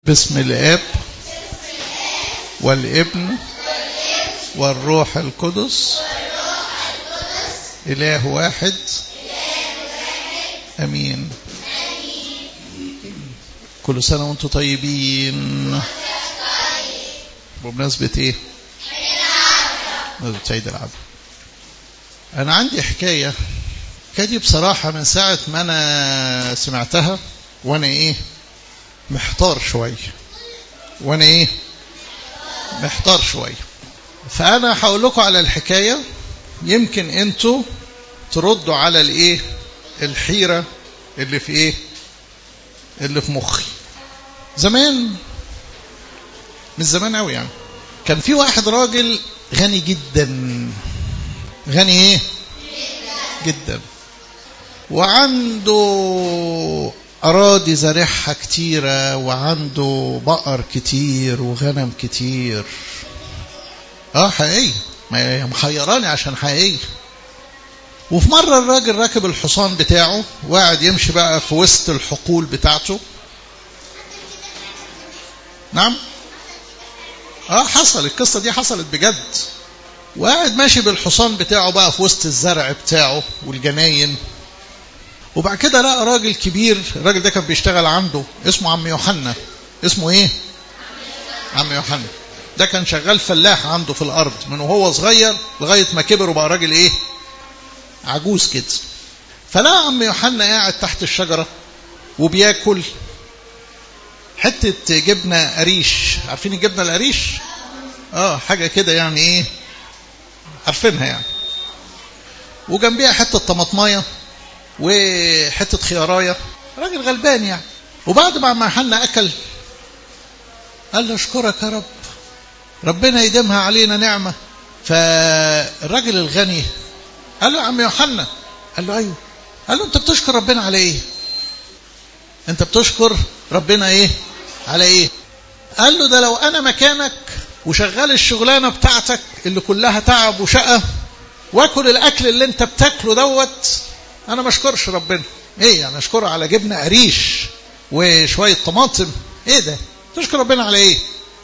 باسم الآب والابن والروح القدس إله واحد أمين. كل سنة وانتم طيبين. بمناسبة ايه؟ بمناسبة عيد العذراء. أنا عندي حكاية دي بصراحة من ساعة ما أنا سمعتها وأنا إيه محتار شوية فأنا هقول لكم على الحكاية، يمكن أنتوا تردوا على الإيه الحيرة اللي في إيه اللي في مخي. زمان، من زمان قوي يعني، كان في واحد راجل غني جدا، غني إيه جدا، وعنده أراضي زارعها كتيرة، وعنده بقر كتير وغنم كتير. حقيقي، ما محيراني عشان حقيقي. وفي مرة الراجل راكب الحصان بتاعه وقاعد يمشي بقى في وسط الحقول بتاعته. نعم، حصل القصة دي، حصلت بجد. وقاعد ماشي بالحصان بتاعه بقى في وسط الزرع بتاعه والجناين. وبعد كده لقى راجل كبير، الراجل ده كان بيشتغل عنده، اسمه عم يوحنا. اسمه ايه؟ عم يوحنا. ده كان شغال فلاح عنده في الارض من وهو صغير لغايه ما كبر وبقى راجل ايه عجوز كده. فلقى عم يوحنا قاعد تحت الشجره وبياكل حته جبنه قريش. عارفين الجبنه القريش؟ حاجه كده يعني ايه، عارفينها يعني. وجنبيها حته طماطمايه وحته خيارايه. راجل غلبان يعني. وبعد ما عم يوحنا اكل قال له اشكرك يا رب، ربنا يديمها علينا نعمه. فالراجل الغني قال له عم يوحنا، قال له ايوه. قال له انت بتشكر ربنا على ايه؟ انت بتشكر ربنا ايه على ايه؟ قال له ده لو انا مكانك وشغال الشغلانه بتاعتك اللي كلها تعب وشقه واكل الاكل اللي انت بتاكله دوت، انا ما اشكرش ربنا. ايه يعني اشكره على جبنه قريش وشويه طماطم؟ ايه ده؟ تشكر ربنا على ايه؟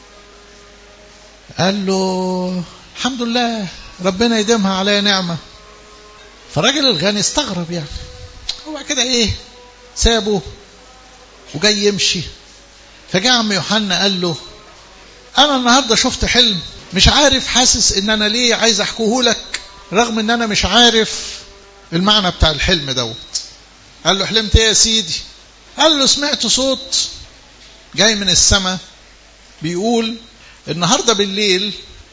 قال له الحمد لله ربنا يديمها عليا نعمه. فالراجل الغني استغرب يعني. هو كده ايه سابه وجاي يمشي. فجاء عم يوحنا قال له انا النهارده شفت حلم، مش عارف، حاسس ان انا ليه عايز احكيه لك رغم ان انا مش عارف المعنى بتاع الحلم دوت. قال له حلمت ايه يا سيدي؟ قال له سمعت صوت جاي من السماء بيقول النهارده بالليل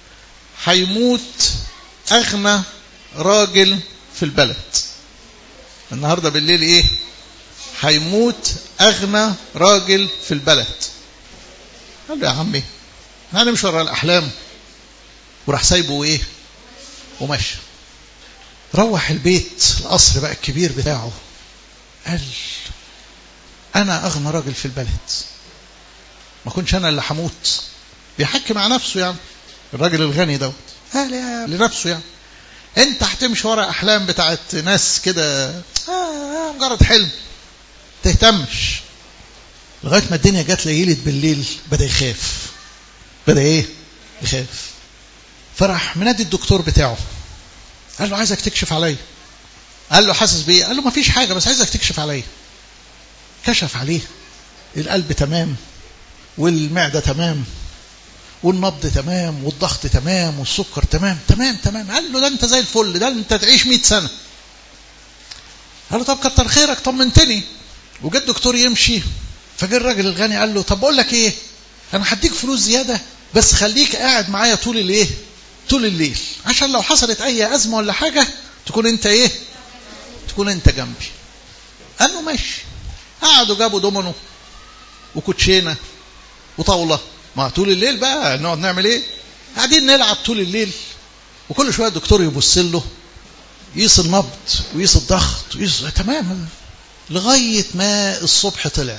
هيموت اغنى راجل في البلد. النهارده بالليل ايه؟ هيموت اغنى راجل في البلد. قال له يا عمي انا مش ورا الاحلام. وراح سايبه ايه ومشى. روح البيت القصر بقى الكبير بتاعه، قال انا اغنى راجل في البلد، ما كنش انا اللي هموت. بيحكي مع نفسه يعني الراجل الغني دوت. قال يا لنفسه يعني انت هتمشي ورا احلام بتاعت ناس كده، مجرد حلم، تهتمش. لغايه ما الدنيا جت ليلت بالليل بدا يخاف. بدا ايه يخاف. فراح منادي الدكتور بتاعه، قال له عايزك تكشف عليا. قال له حاسس بايه؟ قال له ما فيش حاجه بس عايزك تكشف عليا. كشف عليه، القلب تمام والمعده تمام والنبض تمام والضغط تمام والسكر تمام. قال له ده انت زي الفل، ده انت تعيش 100 سنه. قال له طب كتر خيرك طمنتني. وجا الدكتور يمشي، فجاء الراجل الغني قال له طب بقول لك ايه، انا هديك فلوس زياده بس خليك قاعد معايا طول الليل عشان لو حصلت اي ازمه ولا حاجه تكون انت ايه، تكون انت جنبي. قال له ماشي. قعدوا جابوا دومينو وكوتشينه وطاوله. ما طول الليل بقى نقعد نعمل ايه؟ قاعدين نلعب طول الليل. وكل شويه الدكتور يبص له، يقيس النبض ويقيس الضغط ويقيس تمام لغايه ما الصبح طلع.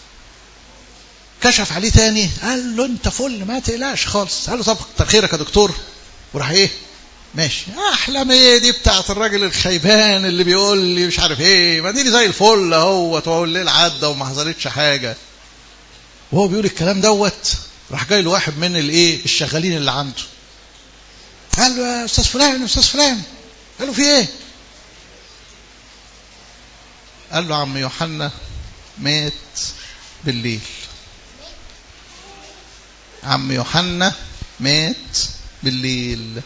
كشف عليه تاني، قال له انت فل ما تقلقش خالص. قال له طب كتر خيرك يا دكتور. وراح ايه ماشي. احلام ايه دي بتاعت الراجل الخيبان اللي بيقول لي مش عارف ايه، ما دي زي الفل اهو، طول الليل عدى وما حصلتش حاجه. وهو بيقول الكلام دوت راح جاي له واحد من الشغالين اللي عنده، قال له يا استاذ فلان، يا استاذ فلان. قال له في ايه؟ قال له عم يوحنا مات بالليل. عم يوحنا مات بالليل.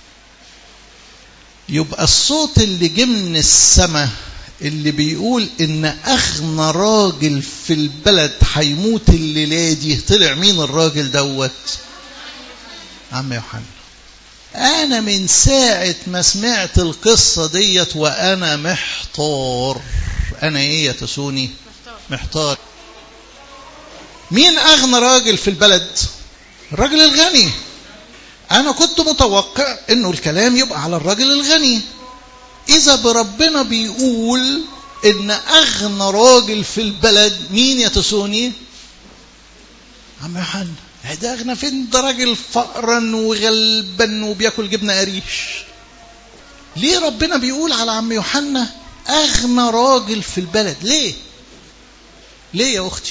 يبقى الصوت اللي جه من السماء اللي بيقول ان اغنى راجل في البلد هيموت الليله دي، طلع مين الراجل دوت؟ عم يوحنا. انا من ساعه ما سمعت القصه ديت وانا محتار. انا ايه يا تسوني؟ محتار. مين اغنى راجل في البلد؟ الراجل الغني. انا كنت متوقع انه الكلام يبقى على الراجل الغني. اذا بربنا بيقول ان اغنى راجل في البلد مين يا تسوني؟ عم يوحنا. ده اغنى فين؟ ده راجل فقرا وغلبا وبياكل جبنه قريش. ليه ربنا بيقول على عم يوحنا اغنى راجل في البلد؟ ليه يا اختي؟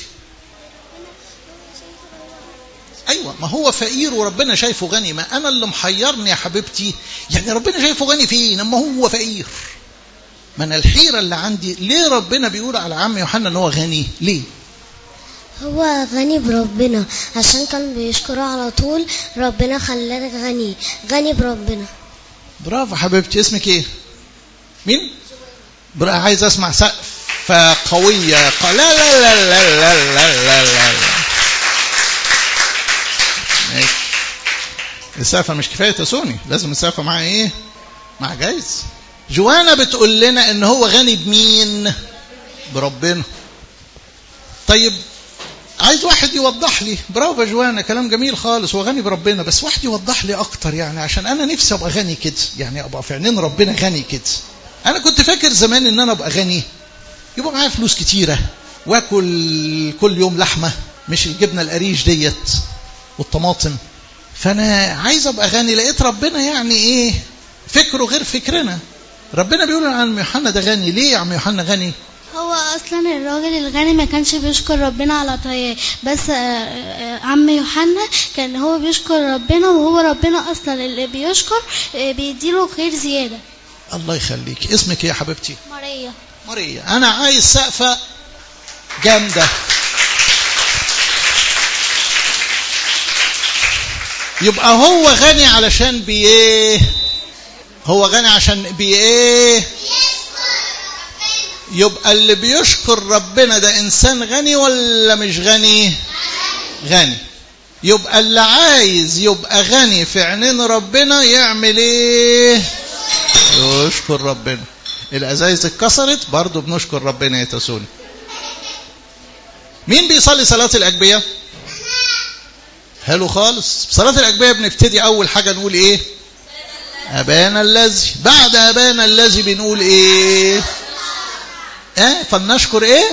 ايوه، ما هو فقير وربنا شايفه غني. ما انا اللي محيرني يا حبيبتي، يعني ربنا شايفه غني فين اما هو فقير؟ ما انا الحيره اللي عندي، ليه ربنا بيقول على عم يوحنا ان هو غني؟ ليه؟ هو غني بربنا عشان كان بيشكره على طول، ربنا خلاه غني بربنا. برافو حبيبتي. اسمك ايه؟ مين؟ عايز اسمع سقفه قويه. لا لا لا لا لا لا لا لا. ماشي. السقفه مش كفايه تسوني، لازم السقفه مع ايه؟ مع جايز. جوانا بتقول لنا ان هو غني بمين؟ بربنا. طيب عايز واحد يوضح لي. برافو يا جوانا، كلام جميل خالص، هو غني بربنا، بس واحد يوضح لي اكتر، يعني عشان انا نفسي ابقى غني كده، يعني ابقى في عينين ربنا غني كده. انا كنت فاكر زمان ان انا ابقى غني يبقى معايا فلوس كتيره واكل كل يوم لحمه، مش الجبنه القريش ديت والطماطم. فانا عايز ابقى غني. لقيت ربنا يعني ايه؟ فكره غير فكرنا. ربنا بيقول عن عم يوحنا ده غني. ليه يا عم يوحنا غني؟ هو اصلا الراجل الغني ما كانش بيشكر ربنا على طيب، بس عم يوحنا كان هو بيشكر ربنا، وهو ربنا اصلا اللي بيشكر بيديله خير زياده. الله يخليك. اسمك ايه يا حبيبتي؟ ماريا. انا عايز سقفه جامده. يبقى هو غني علشان بايه؟ هو غني عشان بايه؟ يبقى اللي بيشكر ربنا ده انسان غني ولا مش غني؟ غني. يبقى اللي عايز يبقى غني في عينين ربنا يعمل ايه؟ يشكر ربنا. الازايز اتكسرت برضو بنشكر ربنا يا تسوني. مين بيصلي صلاة الأجبية؟ حلو خالص. صلاة الأجبية بنبتدي أول حاجة نقول إيه؟ أبانا الذي. بعد أبانا الذي بنقول إيه؟ فلنشكر إيه؟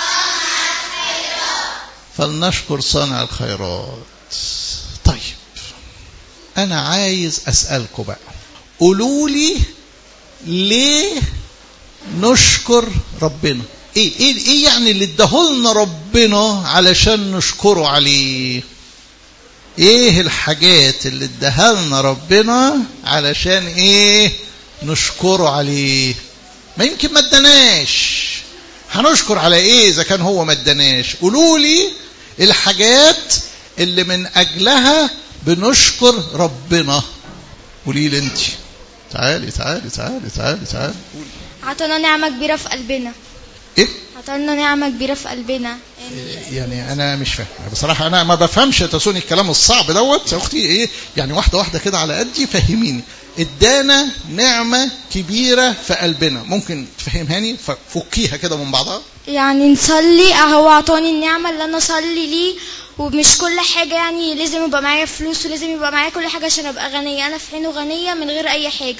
فلنشكر صانع الخيرات. طيب أنا عايز أسألكم بقى، قولوا لي ليه نشكر ربنا؟ ايه يعني اللي اداهولنا ربنا علشان نشكره عليه؟ ايه الحاجات اللي اداهالنا ربنا علشان ايه نشكره عليه؟ ما يمكن ما اداناش، هنشكر على ايه اذا كان هو ما اداناش؟ قولوا لي الحاجات اللي من اجلها بنشكر ربنا. قولي لي انت. تعالي تعالي تعالي تعالي تعالي. عطانا نعمة كبيرة في قلبنا. ايه؟ عطانا نعمة كبيرة في قلبنا. يعني انا مش فاهم بصراحة، انا ما بفهمش تسوني الكلام الصعب دوت يا اختي. ايه يعني؟ واحدة واحدة كده على قدي فهميني. ادانا نعمة كبيرة في قلبنا، ممكن تفهمهاني؟ فكيها كده من بعضها. يعني نصلي، هو عطاني النعمة اللي انا اصلي ليه، ومش كل حاجة يعني لازم يبقى معايا فلوس ولازم يبقى معايا كل حاجة عشان ابقى غنية. انا في عينه غنية من غير اي حاجة.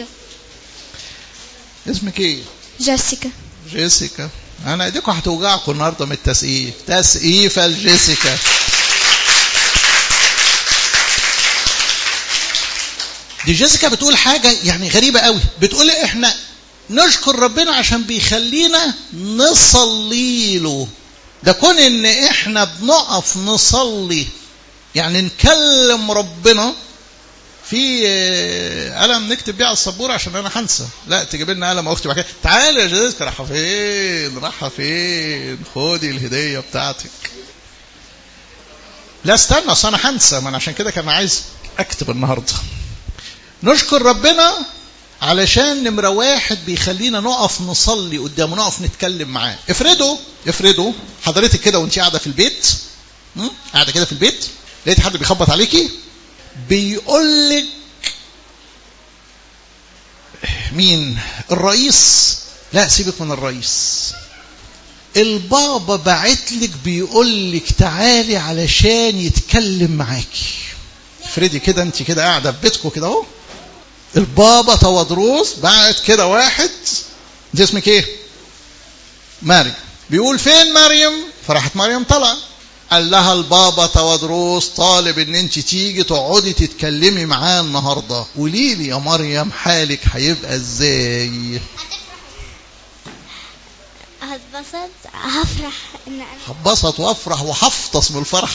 اسمك ايه؟ جيسيكا. جيسيكا. انا ايديكم هتوجعكم النهارده من التسقيف. تسقيفة لجيسيكا. دي جيسيكا بتقول حاجة يعني غريبة قوي. بتقول احنا نشكر ربنا عشان بيخلينا نصلي له. ده كون ان احنا بنقف نصلي يعني نكلم ربنا. في قلم نكتب بيه على السبوره عشان انا هنسى، لا تجيب لنا قلم اختي بعد كده. تعالى يا جيسكا، رايحه فين خدي الهديه بتاعتك. لا استنى اصل انا هنسى، ما انا عشان كده كان عايز اكتب النهارده. نشكر ربنا علشان نمرة واحد بيخلينا نقف نصلي قدامه، نقف نتكلم معاه. افرضوا حضرتك كده وانت قاعده في البيت، قاعده كده في البيت، لقيت حد بيخبط عليكي بيقول لك مين الرئيس؟ لا سيبك من الرئيس، البابا بعتلك بيقول لك تعالي علشان يتكلم معاكي. افرضي كده انت كده قاعده في بيتكم كده اهو، البابا تودروس بعت كده واحد، انت اسمك ايه؟ مريم. بيقول فين مريم؟ فراحت مريم طلع، قال لها البابا تودروس طالب ان انت تيجي تقعدي تتكلمي معاه النهارده. قولي لي يا مريم حالك هيبقى ازاي؟ هتبسط، هفرح ان انا هتبسط وافرح وهفطس من الفرح.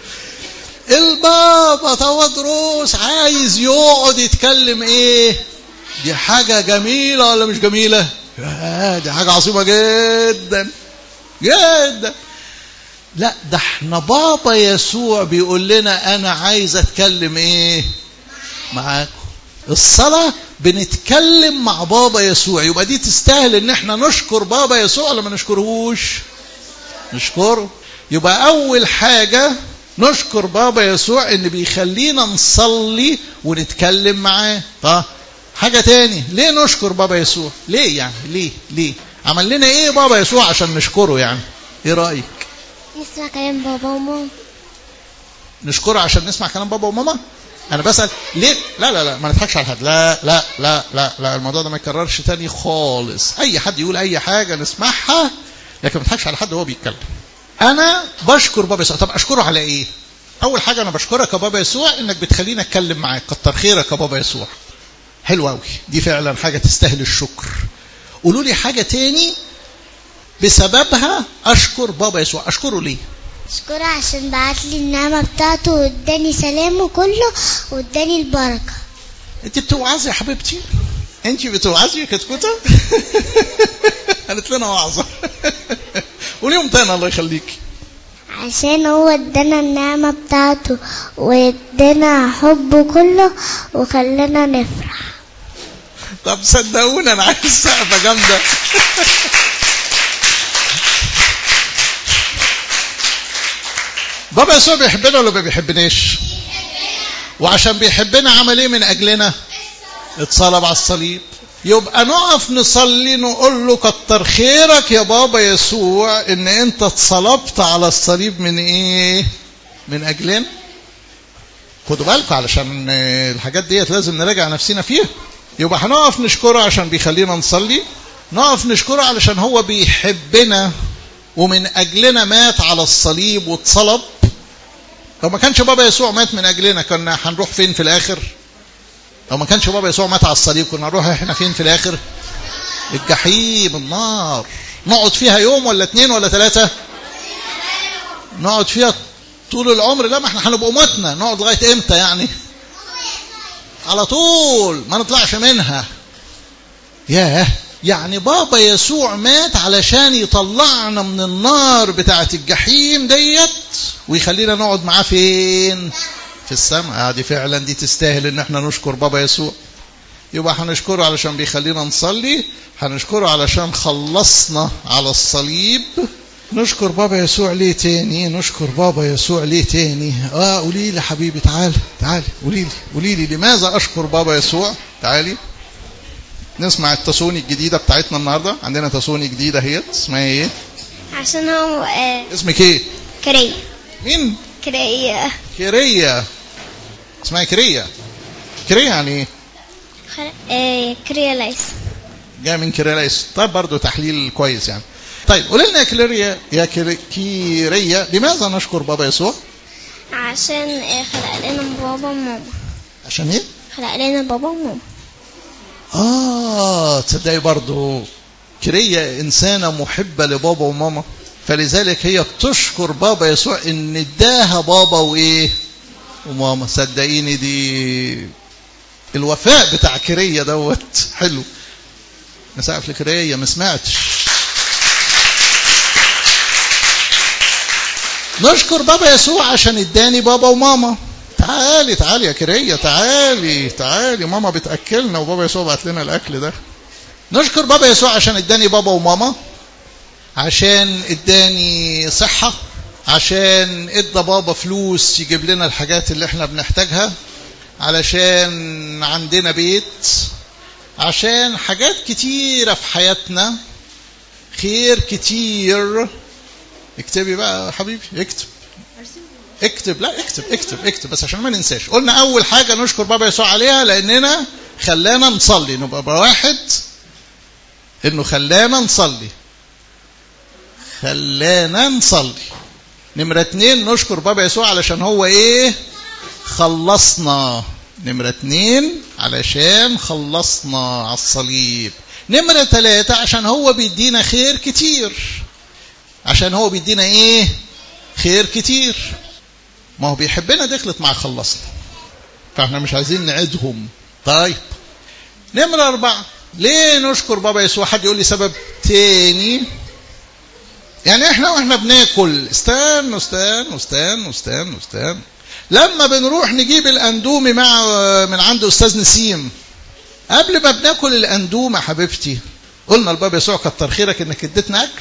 البابا تودروس عايز يقعد يتكلم ايه؟ دي حاجة جميلة ولا مش جميلة؟ دي حاجة عظيمة جدا جدا. لا ده احنا بابا يسوع بيقول لنا انا عايز اتكلم ايه معاكم. الصلاة بنتكلم مع بابا يسوع، يبقى دي تستاهل ان احنا نشكر بابا يسوع ولا ما نشكرهوش؟ نشكره. يبقى اول حاجة نشكر بابا يسوع ان بيخلينا نصلي ونتكلم معاه. طيب حاجة تاني، ليه نشكر بابا يسوع؟ ليه يعني ليه عمل لنا ايه بابا يسوع عشان نشكره يعني؟ ايه رأيك؟ نسمع كلام بابا وماما. نشكره عشان نسمع كلام بابا وماما؟ انا بسأل ليه؟ لا ما نضحكش على حد. لا الموضوع ده ما يكررش تاني خالص. اي حد يقول اي حاجة نسمعها، لكن ما نضحكش على حد وهو بيتكلم. انا بشكر بابا يسوع. طب اشكره على ايه؟ اول حاجة انا بشكرك يا بابا يسوع انك بتخليني اتكلم معاك، كتر خيرك يا بابا يسوع. حلو قوي، دي فعلا حاجة تستاهل الشكر. قولوا لي حاجة تاني بسببها اشكر بابا يسوع. اشكره ليه؟ اشكره عشان بعت لي النعمة بتاعته واداني سلامه كله واداني البركة. انت بتوعظي يا حبيبتي؟ انت بتوعظي يا كتكوتة؟ قالت لنا وعظة. وليهم تاني الله يخليك. عشان هو ادانا النعمة بتاعته وادانا حبه كله وخلانا نفرح. طب صدقوني انا عايز سقفة جامدة. بابا يسوع بيحبنا ولا ما بيحبناش؟ وعشان بيحبنا عمل ايه من اجلنا؟ اتصلب على الصليب. يبقى نقف نصلي نقول له كتر خيرك يا بابا يسوع ان انت اتصلبت على الصليب من ايه؟ من اجلنا. خدوا بالكم علشان الحاجات ديت لازم نراجع نفسنا فيها. يبقى هنقف نشكره عشان بيخلينا نصلي، نقف نشكره علشان هو بيحبنا ومن اجلنا مات على الصليب واتصلب. لو ما كانش بابا يسوع مات من اجلنا كنا هنروح فين في الاخر؟ لو ما كانش بابا يسوع مات على الصليب كنا نروح احنا فين في الاخر؟ الجحيم، النار. نقعد فيها يوم ولا 2 ولا 3؟ نقعد فيها طول العمر. لا ما احنا هنبقى متنا. نقعد لغايه امتى يعني؟ على طول ما نطلعش منها. ياه، يعني بابا يسوع مات علشان يطلعنا من النار بتاعت الجحيم ديت ويخلينا نقعد معاه فين؟ في السماء. دي فعلا دي تستاهل ان احنا نشكر بابا يسوع. يبقى هنشكره علشان بيخلينا نصلي، هنشكره علشان خلصنا على الصليب. نشكر بابا يسوع ليه تاني؟ نشكر بابا يسوع ليه تاني؟ قولي لي حبيبي، تعالي قولي لي لماذا اشكر بابا يسوع؟ تعالي نسمع التسوني الجديدة بتاعتنا النهاردة. عندنا تسوني جديدة هي اسمها ايه؟ عشان هو اسمك ايه؟ كرية. مين؟ كرية. اسمها كرية يعني ايه؟ كرية ليس. جاء من كرية ليس. طيب برضو تحليل كويس يعني. طيب قولي لنا يا كرية لماذا نشكر بابا يسوع؟ عشان خلق لنا بابا وماما. عشان ايه؟ خلق لنا بابا وماما. تصدقي برضو كرية إنسانة محبة لبابا وماما. فلذلك هي بتشكر بابا يسوع ان اداها بابا وايه وماما. صدقيني دي الوفاء بتاع كيرية دوت حلو. نسقف لكيرية ما سمعتش. نشكر بابا يسوع عشان اداني بابا وماما. تعالي تعالي يا كيرية، تعالي تعالي، ماما بتأكلنا وبابا يسوع بعت لنا الأكل ده. نشكر بابا يسوع عشان اداني بابا وماما، عشان اداني صحة، عشان ادى بابا فلوس يجيب لنا الحاجات اللي احنا بنحتاجها، علشان عندنا بيت، عشان حاجات كتيرة في حياتنا، خير كتير. اكتبي بقى حبيبي، اكتب لا اكتب بس عشان ما ننساش. قلنا اول حاجة نشكر بابا يسوع عليها لاننا خلانا نصلي، نبقى واحد انه خلانا نصلي. نمرة 2 نشكر بابا يسوع علشان هو ايه خلصنا. نمرة 2 علشان خلصنا على الصليب. نمرة 3 عشان هو بيدينا خير كتير. عشان هو بيدينا ايه خير كتير. ما هو بيحبنا دخلت مع خلصنا، فاحنا مش عايزين نعيدهم. طيب نمرة 4 ليه نشكر بابا يسوع؟ حد يقول لي سبب تاني؟ يعني احنا بناكل استنوا لما بنروح نجيب الاندومي من عند استاذ نسيم، قبل ما بناكل الاندومه حبيبتي قلنا لبابا يسوع كتر خيرك انك اديتنا اكل؟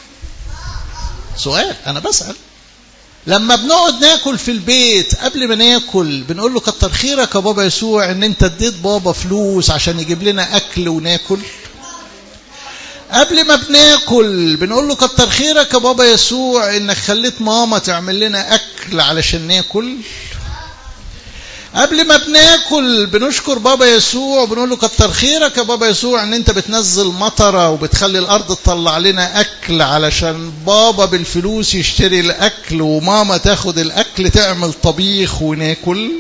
سؤال انا بسأل. لما بنقعد ناكل في البيت قبل ما ناكل بنقول له كتر خيرك يا بابا يسوع ان انت اديت بابا فلوس عشان يجيب لنا اكل وناكل؟ قبل ما بناكل بنقول له كتر خيرك يا بابا يسوع انك خليت ماما تعمل لنا اكل علشان ناكل؟ قبل ما بناكل بنشكر بابا يسوع وبنقول له كتر خيرك يا بابا يسوع ان انت بتنزل مطره وبتخلي الارض تطلع لنا اكل علشان بابا بالفلوس يشتري الاكل وماما تاخد الاكل تعمل طبيخ وناكل؟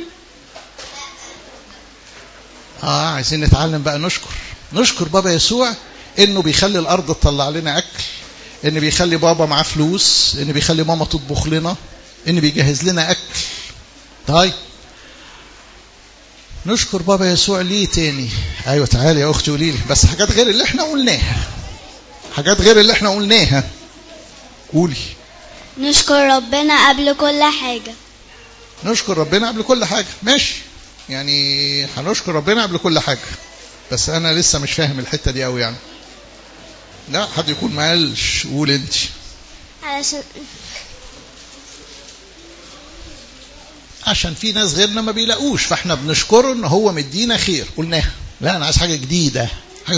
عايزين نتعلم بقى نشكر بابا يسوع انه بيخلي الارض تطلع لنا اكل، ان بيخلي بابا معاه فلوس، ان بيخلي ماما تطبخ لنا، ان بيجهز لنا اكل. طيب نشكر بابا يسوع ليه تاني؟ ايوه تعالي يا اختي قولي لي، بس حاجات غير اللي احنا قلناها. قولي. نشكر ربنا قبل كل حاجة. نشكر ربنا قبل كل حاجة، ماشي، يعني هنشكر ربنا قبل كل حاجة، بس انا لسه مش فاهم الحتة دي قوي يعني. لا حد يكون ما قالش، قول انت. عشان في ناس غيرنا ما بيلاقوش، فاحنا بنشكره ان هو مدينا خير. قلناها. لا انا عايز حاجة جديدة.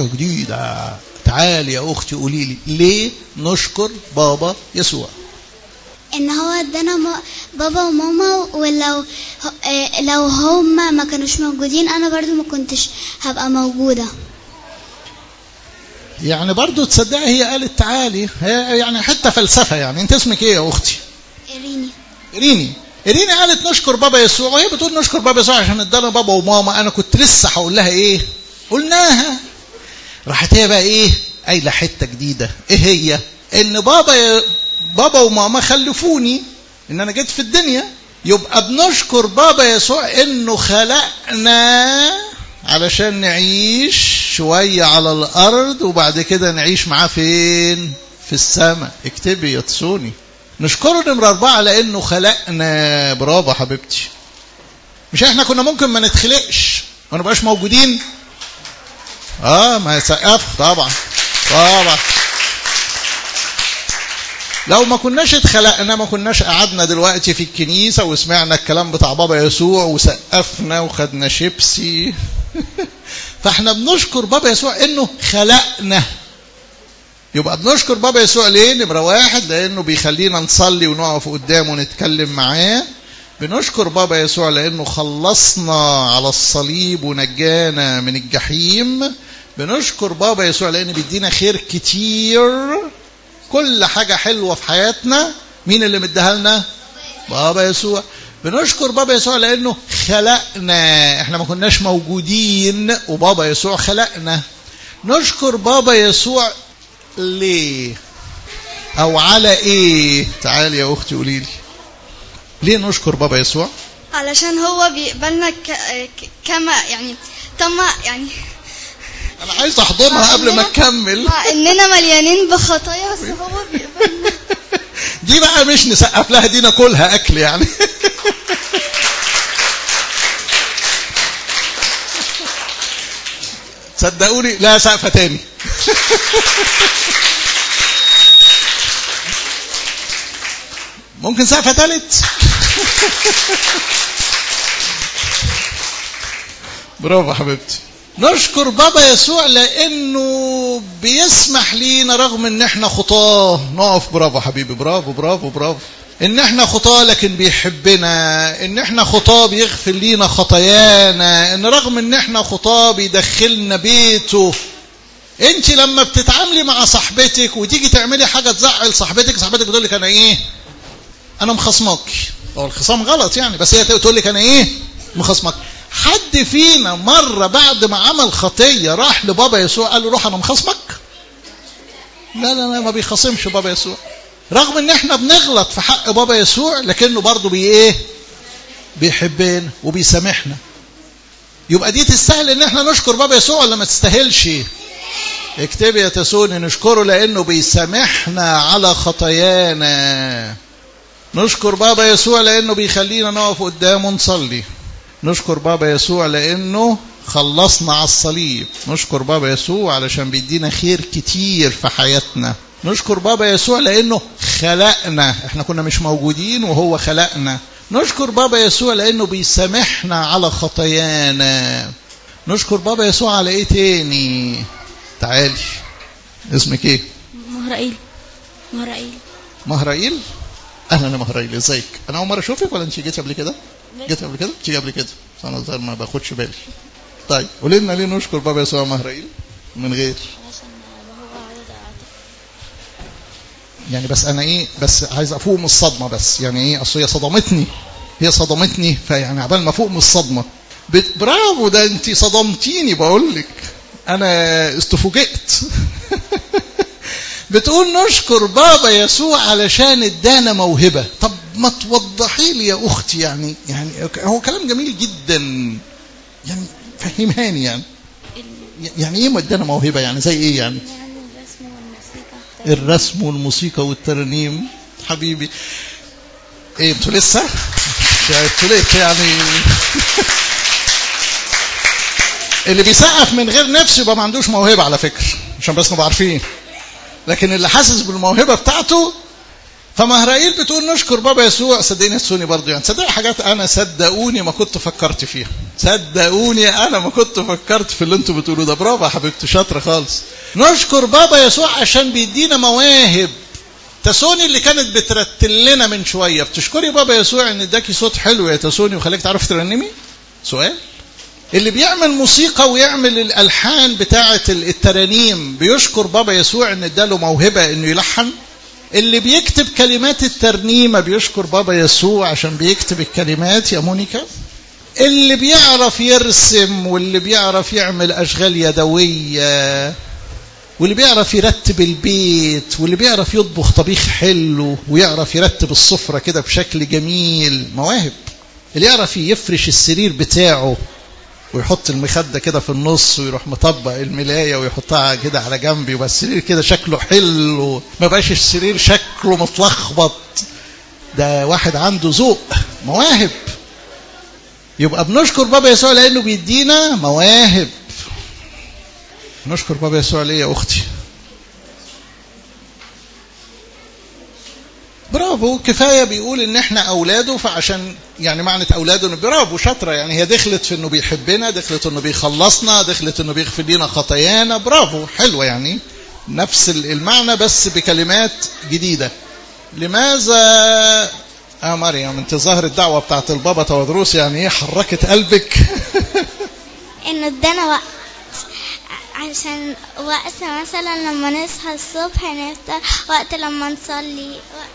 تعالي يا اختي قولي لي ليه نشكر بابا يسوع؟ ان هو ادانا بابا وماما، ولو لو هما ما كانوش موجودين انا برضو ما كنتش هبقى موجودة. يعني برضو تصدقي هي قالت تعالي، هي يعني حتى فلسفة. يعني انت اسمك ايه يا اختي؟ إريني قالت نشكر بابا يسوع، وهي بتقول نشكر بابا يسوع عشان ادانا بابا وماما. انا كنت لسه هقول لها ايه؟ قلناها. راحت هي بقى ايه قايله حته جديده. ايه هي؟ ان بابا وماما خلفوني، ان انا جيت في الدنيا. يبقى بنشكر بابا يسوع انه خلقنا علشان نعيش شويه على الارض وبعد كده نعيش معاه فين؟ في السماء. اكتبي يا تسوني. نشكره نمرة 4 لانه خلقنا. برافو حبيبتي. مش احنا كنا ممكن ما نتخلقش ما نبقاش موجودين؟ ما يسقف طبعا. لو ما كناش اتخلقنا ما كناش قعدنا دلوقتي في الكنيسة وسمعنا الكلام بتاع بابا يسوع وسقفنا وخدنا شيبسي. فاحنا بنشكر بابا يسوع انه خلقنا. يبقى بنشكر بابا يسوع ليه؟ نمرة 1 لانه بيخلينا نصلي ونقف قدامه ونتكلم معاه. بنشكر بابا يسوع لانه خلصنا على الصليب ونجانا من الجحيم. بنشكر بابا يسوع لانه بيدينا خير كتير. كل حاجة حلوة في حياتنا مين اللي مديها لنا؟ بابا يسوع. بنشكر بابا يسوع لانه خلقنا. احنا ما كناش موجودين وبابا يسوع خلقنا. نشكر بابا يسوع ليه؟ او على ايه؟ تعالي يا اختي قولي لي ليه نشكر بابا يسوع؟ علشان هو بيقبلنا كما يعني يعني انا عايز احضنها قبل ما تكمل. مع اننا مليانين بخطايا بس هو بيقبلنا. دي بقى مش نسقف لها، دي ناكلها اكل يعني. صدقوني لا سقفة تاني. ممكن سقفة تالت. برافو حبيبتي. نشكر بابا يسوع لانه بيسمح لينا رغم ان احنا خطاه نقف. برافو حبيبي، برافو برافو برافو. ان احنا خطاه لكن بيحبنا، ان احنا خطاه بيغفر لينا خطايانا، ان رغم ان احنا خطاه بيدخلنا بيته. انت لما بتتعاملي مع صاحبتك وتيجي تعملي حاجه تزعل صاحبتك بتقول لك انا ايه؟ انا مخصمك. هو الخصام غلط يعني، بس هي تقول لك انا ايه؟ مخصمك. حد فينا مره بعد ما عمل خطيه راح لبابا يسوع قال له روح انا مخصمك؟ لا لا لا، ما بيخصمش بابا يسوع. رغم ان احنا بنغلط في حق بابا يسوع لكنه برضه بيحبنا وبيسامحنا. يبقى دي تستاهل ان احنا نشكر بابا يسوع ولا ما تستاهلش؟ اكتبي يا تسوني نشكره لانه بيسامحنا على خطايانا. نشكر بابا يسوع لانه بيخلينا نقف قدامه نصلي. نشكر بابا يسوع لانه خلصنا على الصليب. نشكر بابا يسوع علشان بيدينا خير كتير في حياتنا. نشكر بابا يسوع لانه خلقنا، احنا كنا مش موجودين وهو خلقنا. نشكر بابا يسوع لانه بيسامحنا على خطايانا. نشكر بابا يسوع على ايه تاني؟ تعالي. اسمك ايه؟ مهرائيل. اهلا يا مهرائيل، ازيك؟ انا اول مره اشوفك ولا انت جيتي قبل كده؟ جيتي قبل كده؟ انا ظاهر ما باخدش بالي. طيب قولي لنا ليه نشكر بابا يسوع مهرائيل من غير يعني؟ بس انا بس عايز افوق من الصدمه. بس يعني اصل هي صدمتني فيعني عبال ما افوق من الصدمه. برافو، ده انت صدمتيني بقول لك، انا استفوجئت. بتقول نشكر بابا يسوع علشان ادانا موهبه. طب ما توضحي لي يا اختي يعني هو كلام جميل جدا يعني، فهمهاني يعني ايه ادانا موهبه؟ يعني زي ايه يعني؟ الرسم والموسيقى والترنيم. حبيبي ايه انتوا لسه يعني. اللي بيسقف من غير نفسه يبقى ما عندوش موهبه على فكره، عشان بس نبقى عارفين. لكن اللي حاسس بالموهبه بتاعته. فمهرائيل بتقول نشكر بابا يسوع. صدقيني السوني برضو يعني صدقني حاجات انا صدقوني ما كنت فكرت فيها. صدقوني انا ما كنت فكرت في اللي انتوا بتقولوه ده. برافو يا حبيبتي، شاطره خالص. نشكر بابا يسوع عشان بيدينا مواهب. تسوني اللي كانت بترتل لنا من شويه، بتشكري بابا يسوع ان اداكي صوت حلو يا تسوني وخليك تعرفي ترنمي؟ سؤال. اللي بيعمل موسيقى ويعمل الالحان بتاعه الترانيم بيشكر بابا يسوع ان اداله موهبه انه يلحن؟ اللي بيكتب كلمات الترنيمه بيشكر بابا يسوع عشان بيكتب الكلمات يا مونيكا؟ اللي بيعرف يرسم واللي بيعرف يعمل اشغال يدويه واللي بيعرف يرتب البيت واللي بيعرف يطبخ طبيخ حلو ويعرف يرتب السفره كده بشكل جميل، مواهب. اللي يعرف يفرش السرير بتاعه ويحط المخدة كده في النص ويروح مطبق الملاية ويحطها كده على جنب يبقى السرير كده شكله حلو، ما بقاش السرير شكله متلخبط. ده واحد عنده ذوق، مواهب. يبقى بنشكر بابا يسوع لأنه بيدينا مواهب. نشكر بابا يسوع ليه يا أختي؟ برافو، كفاية بيقول ان احنا اولاده، فعشان يعني معنى اولاده انه برافو شاطرة يعني، هي دخلت في انه بيحبنا، دخلت انه بيخلصنا، دخلت انه بيغفر لنا خطايانا. برافو، حلوة يعني، نفس المعنى بس بكلمات جديدة. لماذا مريم انت ظاهر الدعوة بتاعت البابا تودروس يعني ايه حركت قلبك؟ انه ادانا وقت، عشان وقت مثلا لما نصحى الصبح نفتح وقت لما نصلي.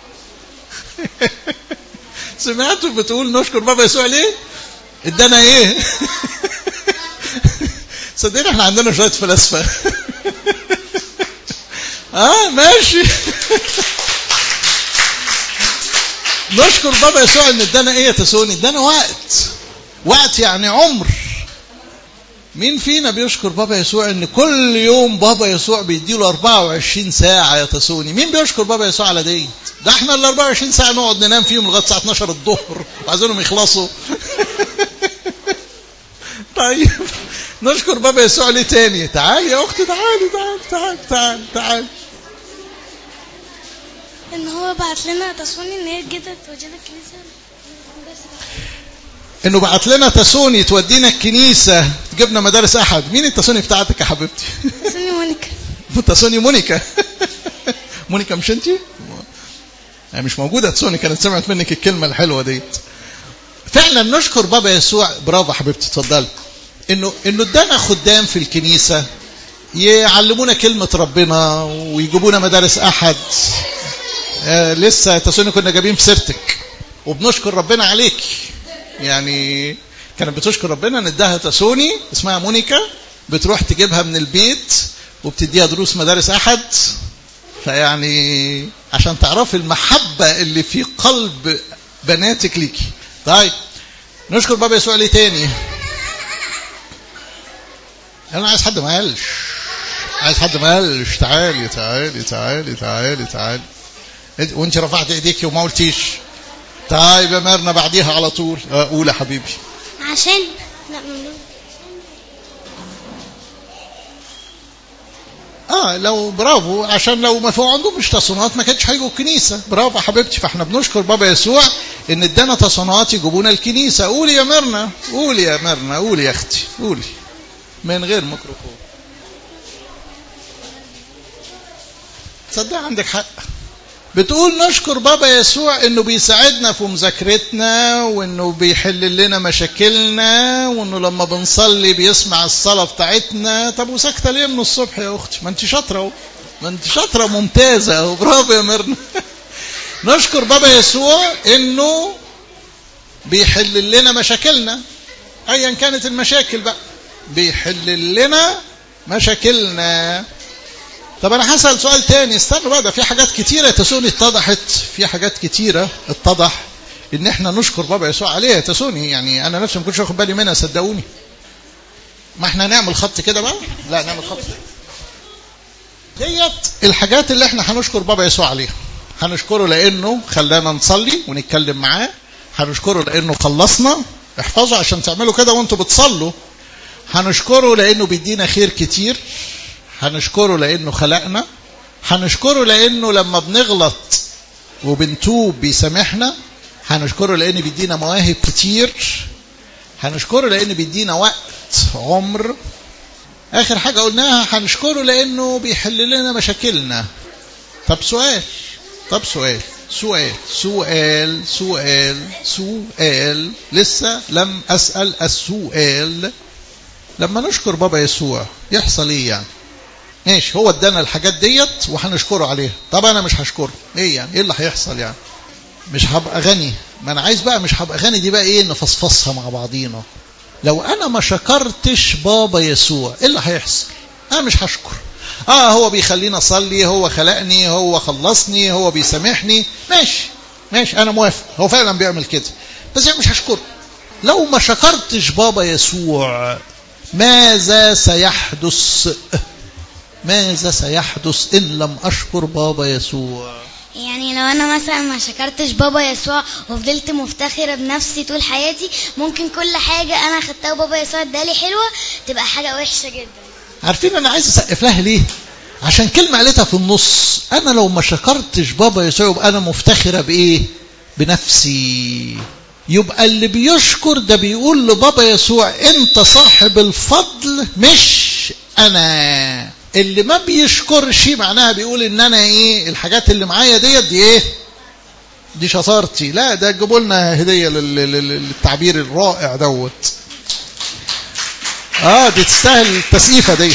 سمعتوا بتقول نشكر بابا يسوع ليه؟ ادانا ايه؟ صدقني احنا عندنا شوية فلاسفة. ماشي. نشكر بابا يسوع ان ادانا ايه يا تسوني؟ ادانا وقت يعني عمر. مين فينا بيشكر بابا يسوع ان كل يوم بابا يسوع بيديله 24 ساعة يا تسوني؟ مين بيشكر بابا يسوع على دي؟ ده احنا ال 24 ساعة نقعد ننام فيهم لغاية الساعة 12 الظهر وعايزينهم يخلصوا. طيب نشكر بابا يسوع ليه تاني؟ تعالي يا اختي، تعالي. ان هو بعت لنا تسوني ان هي جت تودينا الكنيسة. انه بعت لنا تسوني تودينا الكنيسة تجيبنا مدارس احد. مين التسوني بتاعتك يا حبيبتي؟ تسوني مونيكا. تسوني مونيكا. مونيكا مش انتي؟ يعني مش موجودة تسوني، كانت سمعت منك الكلمة الحلوة دي. فعلا نشكر بابا يسوع. برافو حبيبتي، اتفضلي. انه ادانا خدام في الكنيسة يعلمونا كلمة ربنا ويجيبونا مدارس احد. لسه تسوني كنا جايبين في سيرتك وبنشكر ربنا عليك. يعني كانت بتشكر ربنا ان اداها تسوني اسمها مونيكا، بتروح تجيبها من البيت وبتديها دروس مدارس احد. فيعني عشان تعرفي المحبة اللي في قلب بناتك ليكي. طيب نشكر بابا يسوع ليه تاني؟ انا عايز حد ما قالش. تعالي وانت رفعت ايديكي وما قلتيش. طيب يا ميرنا بعديها على طول. قول يا حبيبي. عشان لو برافو، عشان لو ما فوق عندهم مش تصنيعات ما كانتش هيجوا الكنيسة. برافو حبيبتي. فاحنا بنشكر بابا يسوع ان ادانا تصنيعات يجيبونا الكنيسة. قولي يا ميرنا، قولي يا اختي، قولي من غير ميكروفون. تصدق عندك حق. بتقول نشكر بابا يسوع انه بيساعدنا في مذاكرتنا وانه بيحل لنا مشاكلنا وانه لما بنصلي بيسمع الصلاة بتاعتنا. طب وساكتة ليه من الصبح يا اختي؟ ما انت شاطرة ممتازة. برافو يا ميرنا. نشكر بابا يسوع انه بيحل لنا مشاكلنا ايا كانت المشاكل بقى، بيحل لنا مشاكلنا. طب انا هسأل سؤال تاني. استنوا بقى، ده في حاجات كتيرة تسوني اتضحت. في حاجات كتيرة اتضح ان احنا نشكر بابا يسوع عليها تسوني. يعني انا نفسي ما كنتش واخد بالي منها صدقوني. ما احنا نعمل خط كده بقى. لا نعمل خط ديت الحاجات اللي احنا هنشكر بابا يسوع عليها. هنشكره لانه خلانا نصلي ونتكلم معاه. هنشكره لانه خلصنا. احفظوا عشان تعملوا كده وانتوا بتصلوا. هنشكره لانه بيدينا خير كتير. هنشكره لأنه خلقنا. هنشكره لأنه لما بنغلط وبنتوب بيسامحنا. هنشكره لأنه بيدينا مواهب كتير. هنشكره لأنه بيدينا وقت عمر. آخر حاجة قلناها هنشكره لأنه بيحل لنا مشاكلنا. طب سؤال لسه لم أسأل السؤال. لما نشكر بابا يسوع يحصل ايه يعني؟ ماشي، هو ادانا الحاجات ديت وهنشكره عليها. طب انا مش هشكره ايه يعني؟ ايه اللي هيحصل يعني؟ مش هبقى غني. ما انا عايز بقى مش هبقى غني دي بقى ايه؟ نفصفصها مع بعضينا. لو انا ما شكرتش بابا يسوع ايه اللي هيحصل؟ انا مش هشكر. هو بيخليني اصلي، هو خلقني، هو خلصني، هو بيسامحني. ماشي انا موافق، هو فعلا بيعمل كده، بس انا مش هشكره. لو ما شكرتش بابا يسوع ماذا سيحدث إن لم أشكر بابا يسوع؟ يعني لو أنا مثلا ما شكرتش بابا يسوع وفضلت مفتخرة بنفسي طول حياتي، ممكن كل حاجة أنا خدتها بابا يسوع ادالي حلوة تبقى حاجة وحشة جدا. عارفين أنا عايز أسقف لها ليه؟ عشان كلمة قالتها في النص. أنا لو ما شكرتش بابا يسوع يبقى أنا مفتخرة بإيه؟ بنفسي. يبقى اللي بيشكر ده بيقول لبابا يسوع انت صاحب الفضل مش انا. اللي ما بيشكرش معناها بيقول ان انا ايه؟ الحاجات اللي معايا دي ايه؟ دي شطارتي. لا ده جابوا لنا هديه للتعبير الرائع دوت. دي تستاهل التسقيفه دي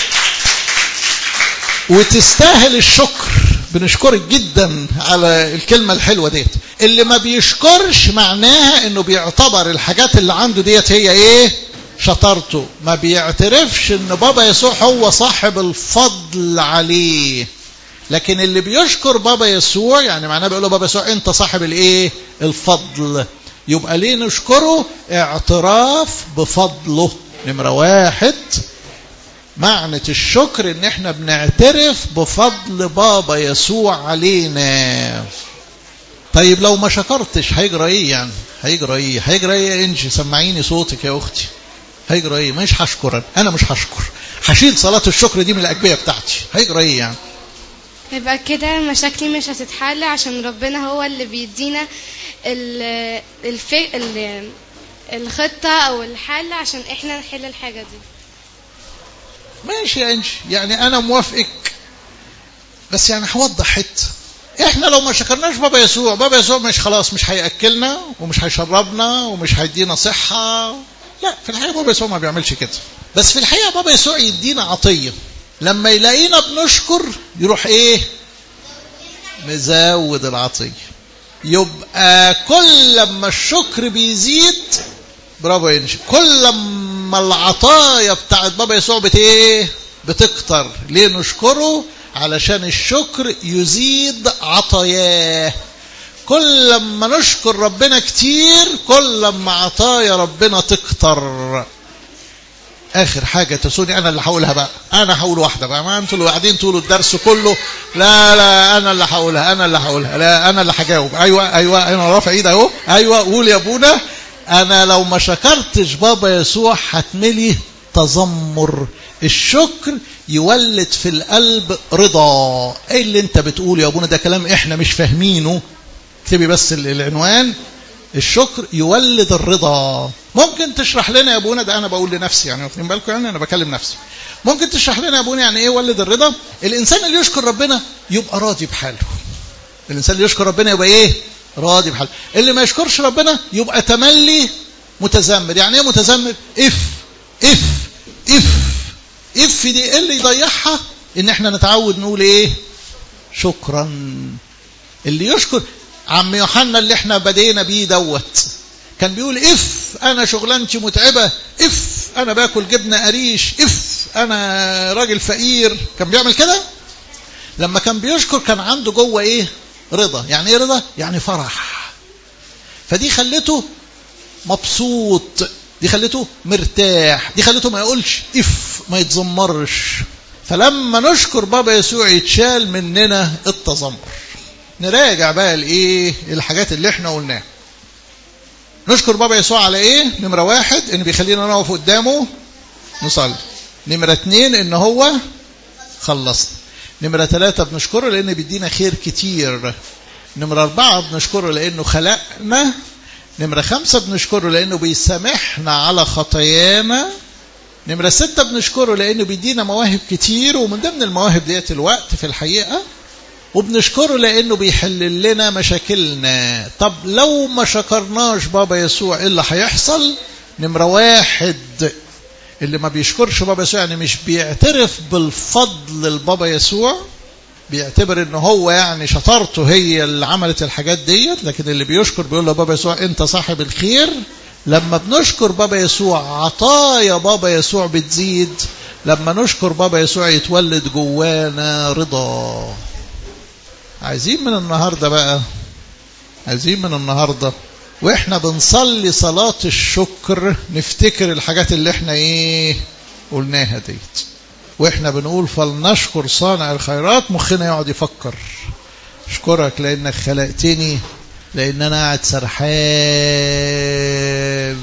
وتستاهل الشكر. بنشكرك جدا على الكلمة الحلوة ديت. اللي ما بيشكرش معناها انه بيعتبر الحاجات اللي عنده ديت هي ايه؟ شطارته. ما بيعترفش ان بابا يسوع هو صاحب الفضل عليه. لكن اللي بيشكر بابا يسوع يعني معناه بيقول له بابا يسوع انت صاحب الايه؟ الفضل. يبقى ليه نشكره؟ اعتراف بفضله. نمرة 1 معنى الشكر ان احنا بنعترف بفضل بابا يسوع علينا. طيب لو ما شكرتش هيجرى ايه يعني؟ هيجرى ايه يا انجي؟ سمعيني صوتك يا اختي. هيجرى ايه؟ مش هشكر، انا مش هشكر، هشيل صلاة الشكر دي من الاجبية بتاعتي. هيجرى ايه يعني؟ يبقى كده مشاكلي مش هتتحل، عشان ربنا هو اللي بيدينا الخطة او الحل عشان احنا نحل الحاجة دي. ماشي يا انجي، يعني انا موافقك، بس يعني هوضح حته. احنا لو ما شكرناش بابا يسوع مش خلاص مش هيأكلنا ومش هيشربنا ومش هيدينا صحة. لا، في الحقيقة بابا يسوع ما بيعملش كده. بس في الحقيقة بابا يسوع يدينا عطية، لما يلاقينا بنشكر يروح ايه؟ مزود العطية. يبقى كل لما الشكر بيزيد، برافو ينشي، كل لما العطايا بتاعت بابا يسوع بتكتر. ليه نشكره؟ علشان الشكر يزيد عطاياه. كل لما نشكر ربنا كتير كل لما عطايا ربنا تكتر. اخر حاجه تسوني انا اللي هقولها بقى، انا هقول واحده بقى، ما انتوا اللي قاعدين طول الدرس كله لا انا اللي هقولها، لا انا اللي هجاوب. ايوه انا رافع ايدي اهو. ايوه قول يا ابونا. انا لو ما شكرتش بابا يسوع هتملي تذمر. الشكر يولد في القلب رضا. ايه اللي انت بتقول يا ابونا؟ ده كلام احنا مش فاهمينه. اكتبي بس العنوان، الشكر يولد الرضا. ممكن تشرح لنا يا ابونا؟ ده انا بقول لنفسي يعني، واخدين بالكم يعني انا بكلم نفسي. ممكن تشرح لنا يا ابونا يعني ايه يولد الرضا؟ الانسان اللي يشكر ربنا يبقى راضي بحاله. الانسان اللي يشكر ربنا يبقى ايه؟ راضي بحاله. اللي ما يشكرش ربنا يبقى تملي متذمر. يعني ايه متذمر؟ اف دي ايه اللي يضيعها؟ ان احنا نتعود نقول ايه؟ شكرا. اللي يشكر عم يوحنا اللي احنا بدينا بيه دوت كان بيقول انا شغلانتي متعبة، انا باكل جبنة قريش، انا راجل فقير. كان بيعمل كده لما كان بيشكر. كان عنده جوه ايه؟ رضا. يعني ايه رضا؟ يعني فرح. فدي خلته مبسوط، دي خلته مرتاح، دي خلته ما يقولش ما يتذمرش. فلما نشكر بابا يسوع يتشال مننا التذمر. نراجع بقى الايه؟ الحاجات اللي احنا قلناها. نشكر بابا يسوع على ايه؟ نمرة 1 ان بيخلينا نقف قدامه نصلي. نمرة 2 ان هو خلصنا. نمرة 3 بنشكره لان بيدينا خير كتير. نمرة 4 بنشكره لانه خلقنا. نمرة 5 بنشكره لانه بيسامحنا على خطايانا. نمرة 6 بنشكره لانه بيدينا مواهب كتير، ومن ضمن المواهب ديت الوقت في الحقيقة. وبنشكره لانه بيحل لنا مشاكلنا. طب لو ما شكرناش بابا يسوع ايه اللي هيحصل؟ نمرة 1 اللي ما بيشكرش بابا يسوع يعني مش بيعترف بالفضل البابا يسوع، بيعتبر ان هو يعني شطارته هي اللي عملت الحاجات ديت. لكن اللي بيشكر بيقول له بابا يسوع انت صاحب الخير. لما بنشكر بابا يسوع عطايا بابا يسوع بتزيد. لما نشكر بابا يسوع يتولد جوانا رضا. عايزين من النهاردة واحنا بنصلي صلاة الشكر نفتكر الحاجات اللي احنا قلناها ديت. واحنا بنقول فلنشكر صانع الخيرات، مخنا يقعد يفكر. اشكرك لانك خلقتني، لان انا قاعد سرحان.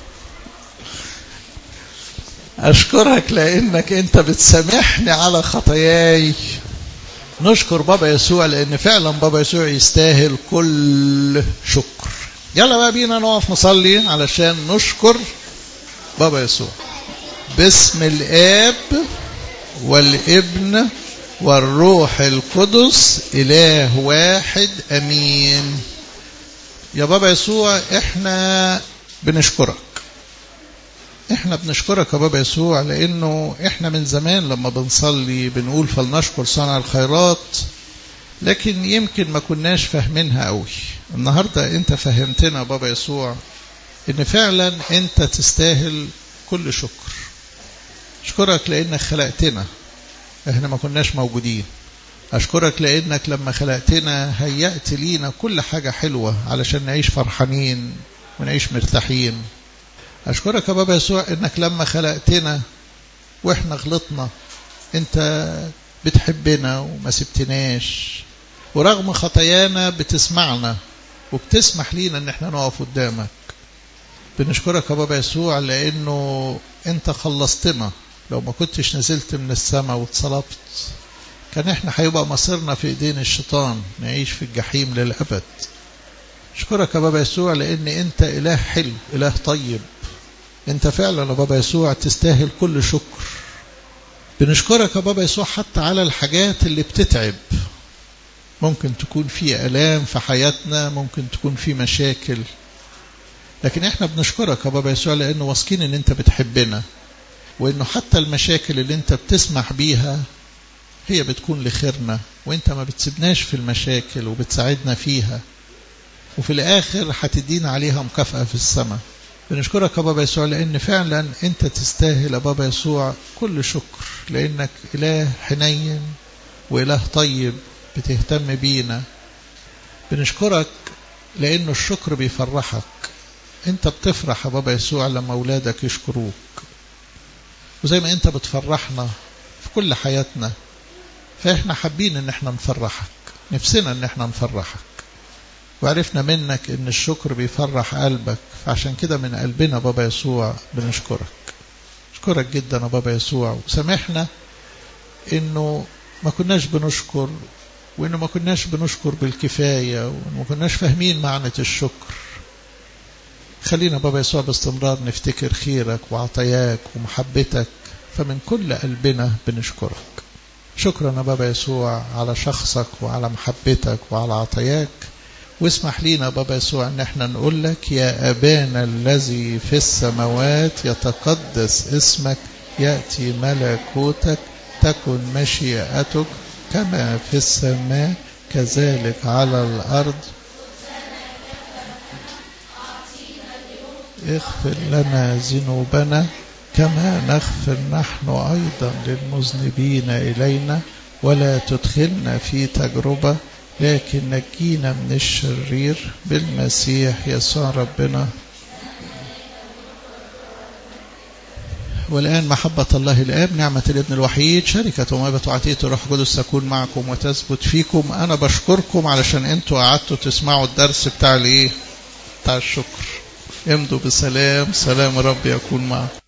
اشكرك لانك انت بتسامحني على خطاياي. نشكر بابا يسوع لان فعلا بابا يسوع يستاهل كل شكر. يلا بقى بينا نقف نصلي علشان نشكر بابا يسوع. باسم الاب والابن والروح القدس اله واحد امين. يا بابا يسوع احنا بنشكرك يا بابا يسوع لانه احنا من زمان لما بنصلي بنقول فلنشكر صانع الخيرات، لكن يمكن ما كناش فاهمينها قوي. النهاردة انت فهمتنا بابا يسوع ان فعلا انت تستاهل كل شكر. اشكرك لانك خلقتنا، احنا ما كناش موجودين. أشكرك لأنك لما خلقتنا هيأت لينا كل حاجة حلوة علشان نعيش فرحانين ونعيش مرتاحين. أشكرك يا بابا يسوع إنك لما خلقتنا وإحنا غلطنا أنت بتحبنا وما سبتناش، ورغم خطايانا بتسمعنا وبتسمح لينا إن إحنا نقف قدامك. بنشكرك يا بابا يسوع لأنه أنت خلصتنا. لو ما كنتش نزلت من السماء واتصلبت كان إحنا هيبقى مصيرنا في إيدين الشيطان، نعيش في الجحيم للأبد. أشكرك يا بابا يسوع لأن أنت إله حلو، إله طيب. أنت فعلا يا بابا يسوع تستاهل كل شكر. بنشكرك يا بابا يسوع حتى على الحاجات اللي بتتعب. ممكن تكون في آلام في حياتنا، ممكن تكون في مشاكل، لكن احنا بنشكرك يا بابا يسوع لأنه واثقين ان انت بتحبنا، وانه حتى المشاكل اللي انت بتسمح بيها هي بتكون لخيرنا، وانت ما بتسيبناش في المشاكل وبتساعدنا فيها، وفي الآخر هتدينا عليها مكافأة في السماء. بنشكرك يا بابا يسوع لأن فعلا أنت تستاهل يا بابا يسوع كل شكر، لأنك إله حنين وإله طيب بتهتم بينا. بنشكرك لأن الشكر بيفرحك. أنت بتفرح يا بابا يسوع لما أولادك يشكروك، وزي ما أنت بتفرحنا في كل حياتنا فإحنا حابين أن احنا نفرحك، نفسنا أن احنا نفرحك، وعرفنا منك ان الشكر بيفرح قلبك، فعشان كده من قلبنا بابا يسوع بنشكرك. اشكرك جدا يا بابا يسوع، وسامحنا انه ما كناش بنشكر، وانه ما كناش بنشكر بالكفاية، وانه ما كناش فاهمين معنى الشكر. خلينا بابا يسوع باستمرار نفتكر خيرك وعطاياك ومحبتك، فمن كل قلبنا بنشكرك. شكرا يا بابا يسوع على شخصك وعلى محبتك وعلى عطاياك. واسمح لينا بابا يسوع ان احنا نقول لك يا أبانا الذي في السماوات يتقدس اسمك، يأتي ملكوتك، تكن مشيئتك كما في السماء كذلك على الأرض. اغفر لنا ذنوبنا كما نغفر نحن أيضا للمذنبين إلينا، ولا تدخلنا في تجربة لكن نجينا من الشرير بالمسيح يسوع ربنا. والآن محبة الله الآب، نعمة الابن الوحيد، شركة وموهبة وعطية الروح القدس تكون معكم وتثبت فيكم. أنا بشكركم علشان أنتوا قعدتوا تسمعوا الدرس بتاع الشكر. امضوا بسلام، سلام رب يكون معكم.